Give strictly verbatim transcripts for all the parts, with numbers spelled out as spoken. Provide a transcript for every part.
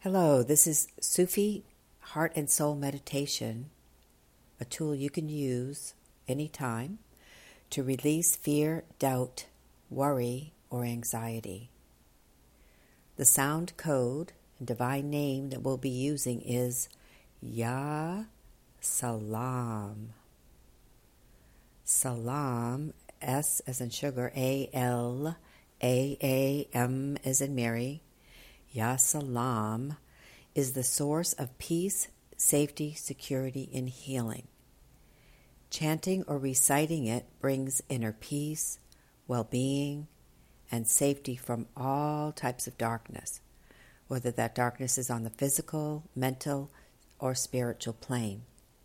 Hello, this is Sufi Heart and Soul Meditation, a tool you can use anytime to release fear, doubt, worry, or anxiety. The sound code and divine name that we'll be using is Ya Salam. Salam, S as in sugar, A L A A M as in Mary. Ya Salam is the source of peace, safety, security, and healing. Chanting or reciting it brings inner peace, well-being, and safety from all types of darkness, whether that darkness is on the physical, mental, or spiritual plane.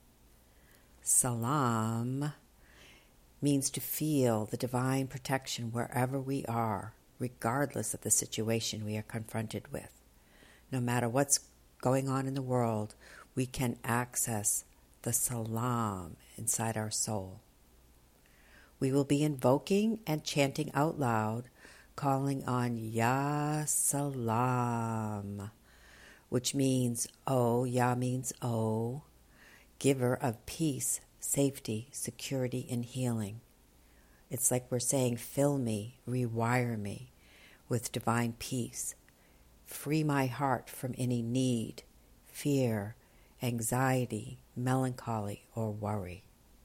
Salam means to feel the divine protection wherever we are, regardless of the situation we are confronted with. No matter what's going on in the world, we can access the salam inside our soul. We will be invoking and chanting out loud, calling on Ya Salam, which means O. Ya means O, giver of peace, safety, security, and healing. It's like we're saying, fill me, rewire me with divine peace. Free my heart from any need, fear, anxiety, melancholy, or worry.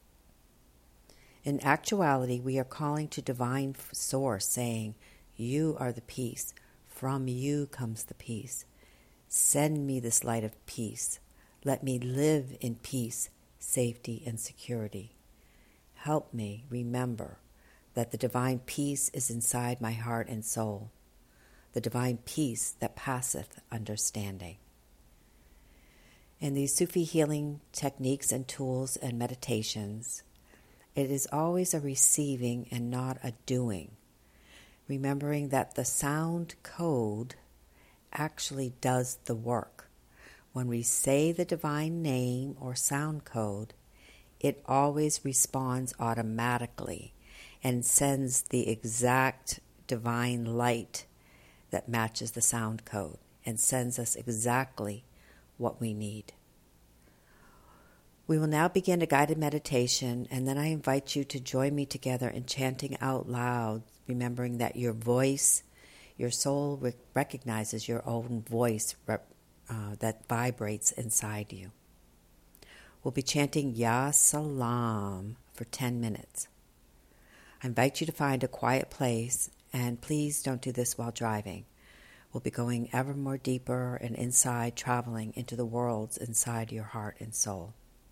In actuality, we are calling to divine source, saying, you are the peace. From you comes the peace. Send me this light of peace. Let me live in peace, safety, and security. Help me remember that the divine peace is inside my heart and soul, the divine peace that passeth understanding. In these Sufi healing techniques and tools and meditations, it is always a receiving and not a doing, remembering that the sound code actually does the work. When we say the divine name or sound code, it always responds automatically and sends the exact divine light that matches the sound code and sends us exactly what we need. We will now begin a guided meditation, and then I invite you to join me together in chanting out loud, remembering that your voice, your soul rec- recognizes your own voice rep, uh, that vibrates inside you. We'll be chanting Ya Salam for ten minutes. I invite you to find a quiet place, and please don't do this while driving. We'll be going ever more deeper and inside, traveling into the worlds inside your heart and soul.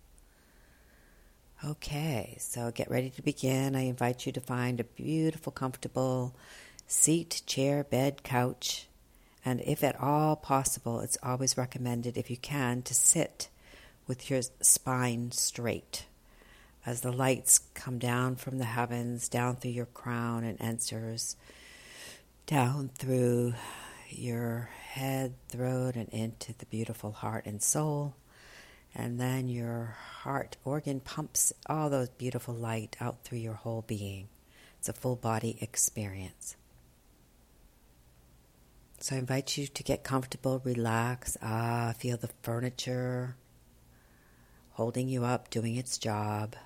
Okay, so get ready to begin. I invite you to find a beautiful, comfortable seat, chair, bed, couch, and if at all possible, it's always recommended, if you can, to sit with your spine straight as the lights come down from the heavens, down through your crown and answers, down through your head, throat, and into the beautiful heart and soul. And then your heart organ pumps all those beautiful light out through your whole being. It's a full body experience. So I invite you to get comfortable, relax. Ah, feel the furniture holding you up, doing its job.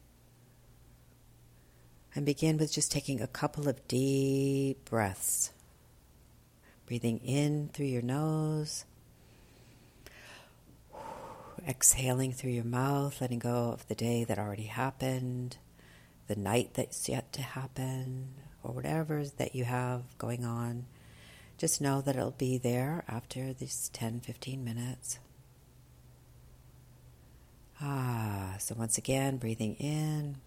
And begin with just taking a couple of deep breaths. Breathing in through your nose. Exhaling through your mouth, letting go of the day that already happened, the night that's yet to happen, or whatever that you have going on. Just know that it'll be there after these ten, fifteen minutes. Ah, so once again, breathing in.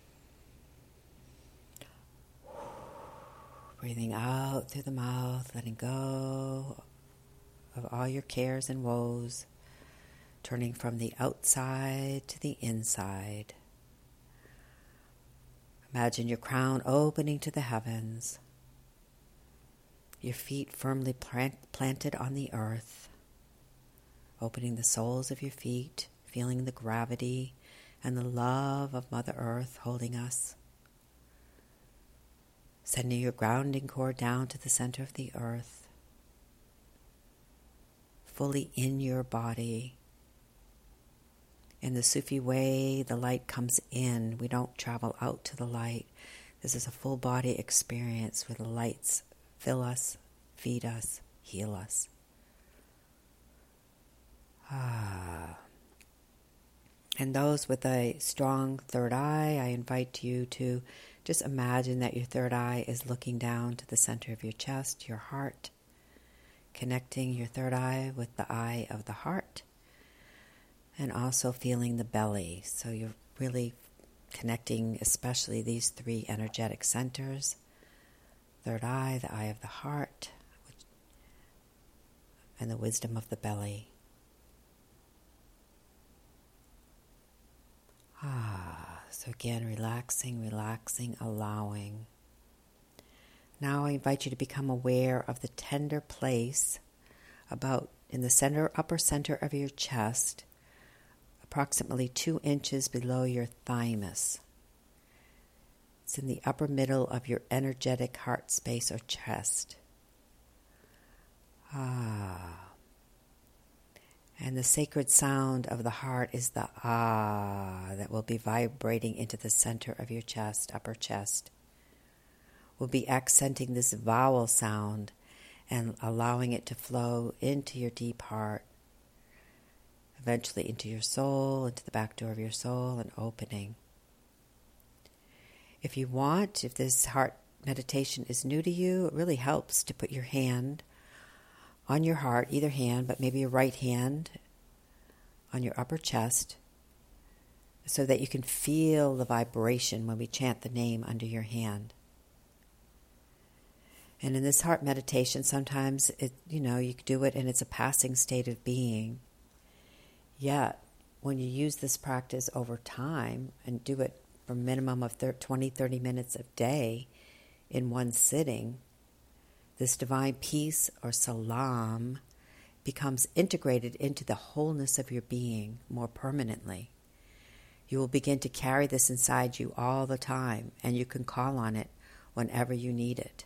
Breathing out through the mouth, letting go of all your cares and woes, turning from the outside to the inside. Imagine your crown opening to the heavens, your feet firmly plant- planted on the earth, opening the soles of your feet, feeling the gravity and the love of Mother Earth holding us. Sending your grounding cord down to the center of the earth. fully in your body. In the Sufi way, the light comes in. We don't travel out to the light. This is a full body experience where the lights fill us, feed us, heal us. Ah. And those with a strong third eye, I invite you to just imagine that your third eye is looking down to the center of your chest, your heart, connecting your third eye with the eye of the heart, and also feeling the belly. So you're really connecting especially these three energetic centers, third eye, the eye of the heart, and the wisdom of the belly. Ah, so again, relaxing, relaxing, allowing. Now I invite you to become aware of the tender place about in the center, upper center of your chest, approximately two inches below your thymus. It's in the upper middle of your energetic heart space or chest. Ah. And the sacred sound of the heart is the ah that will be vibrating into the center of your chest, upper chest. We'll be accenting this vowel sound and allowing it to flow into your deep heart, eventually into your soul, into the back door of your soul, and opening. If you want, if this heart meditation is new to you, it really helps to put your hand on your heart, either hand, but maybe your right hand on your upper chest, so that you can feel the vibration when we chant the name under your hand. And in this heart meditation, sometimes it, you know, you do it and it's a passing state of being. Yet, when you use this practice over time and do it for a minimum of twenty, thirty minutes a day in one sitting, this divine peace or salam becomes integrated into the wholeness of your being more permanently. You will begin to carry this inside you all the time, and you can call on it whenever you need it.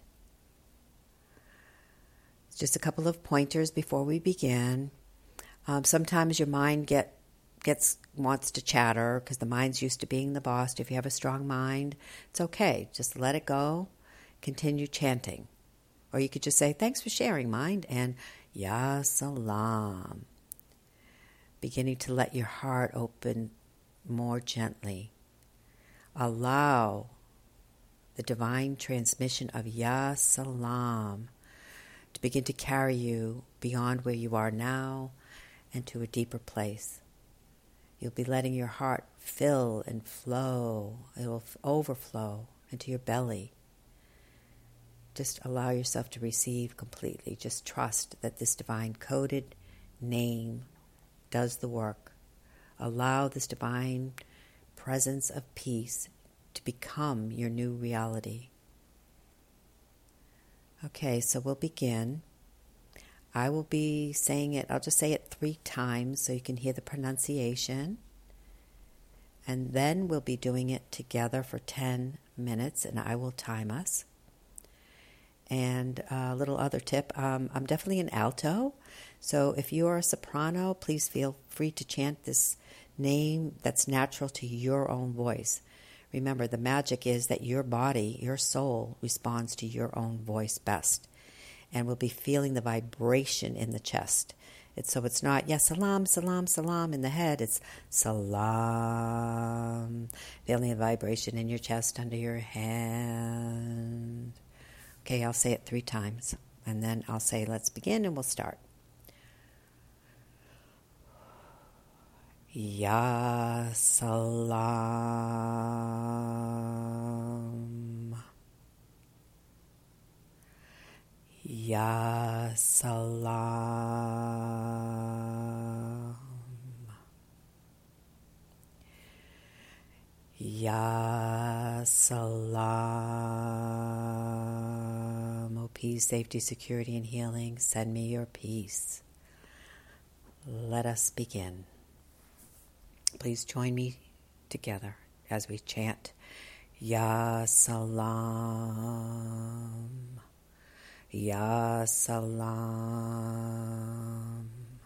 Just a couple of pointers before we begin. Um, sometimes your mind get gets wants to chatter because the mind's used to being the boss. If you have a strong mind, it's okay. Just let it go. Continue chanting. Or you could just say, thanks for sharing, mind, and Ya Salam. Beginning to let your heart open more gently. Allow the divine transmission of Ya Salam to begin to carry you beyond where you are now and to a deeper place. You'll be letting your heart fill and flow. It will overflow into your belly. Just allow yourself to receive completely. Just trust that this divine coded name does the work. Allow this divine presence of peace to become your new reality. Okay, so we'll begin. I will be saying it, I'll just say it three times so you can hear the pronunciation. And then we'll be doing it together for ten minutes, and I will time us. And a little other tip, um, I'm definitely an alto, so if you are a soprano, please feel free to chant this name that's natural to your own voice. Remember, the magic is that your body, your soul, responds to your own voice best. And we'll be feeling the vibration in the chest. It's, so it's not, yes, salam, salam, salam in the head. It's salam. Feeling the vibration in your chest under your hand. Okay, I'll say it three times. And then I'll say, let's begin, and we'll start. Ya Salam. Ya Salam. Ya Salam. Oh, peace, safety, security, and healing. Send me your peace. Let us begin. Please join me together as we chant Ya Salam, Ya Salam,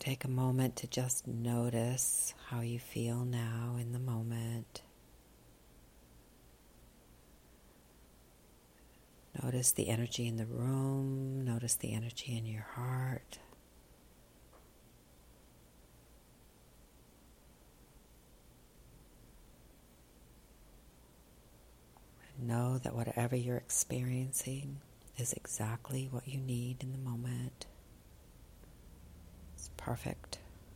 Take a moment to just notice how you feel now in the moment. Notice the energy in the room. Notice the energy in your heart. And know that whatever you're experiencing is exactly what you need in the moment. It's perfect.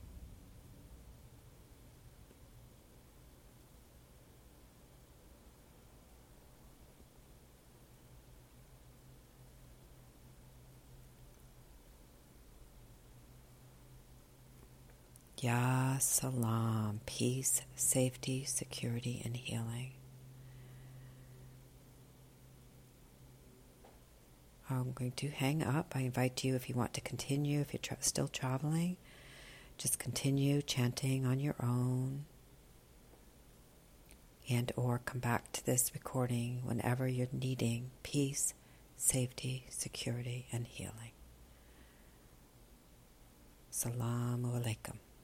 Ya Salam, peace, safety, security, and healing. I'm going to hang up. I invite you, if you want to continue, if you're tra- still traveling, just continue chanting on your own, and or come back to this recording whenever you're needing peace, safety, security, and healing. Assalamu alaikum.